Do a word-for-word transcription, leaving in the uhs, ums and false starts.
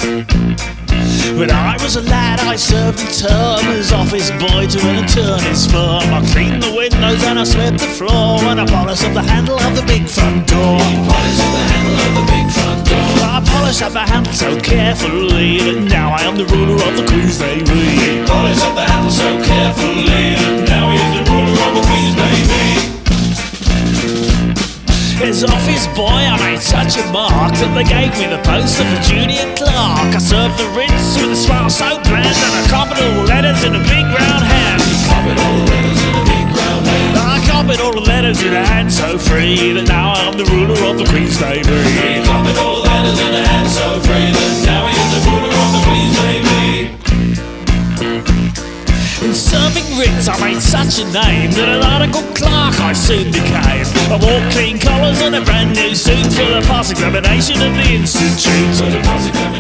When I was a lad, I served a term as office boy to an attorney's firm. I cleaned the windows and I swept the floor, and I polished up the handle of the big front door. Polish up the handle of the big front door. I polished up the handle so carefully that now I am the ruler of the Queen's Navy. Polish up the handle so carefully that now he is the ruler of the Queen's Navy. As office boy, I made such a mark that they gave me the post of a junior clerk. I served the rinse with a smile so bland, and I copied all the letters in a big round hand. Copied all the letters in a big round hand. I copied all the letters in a hand so free that now I'm the ruler of the Queen's Navy. He copied all the letters in a hand so free that now he is the ruler of the Queen's Navy. In serving writs, I made such a name that an article clerk I soon became. I wore clean collars and a brand new suit for the pass examination of the institute. For the pass examination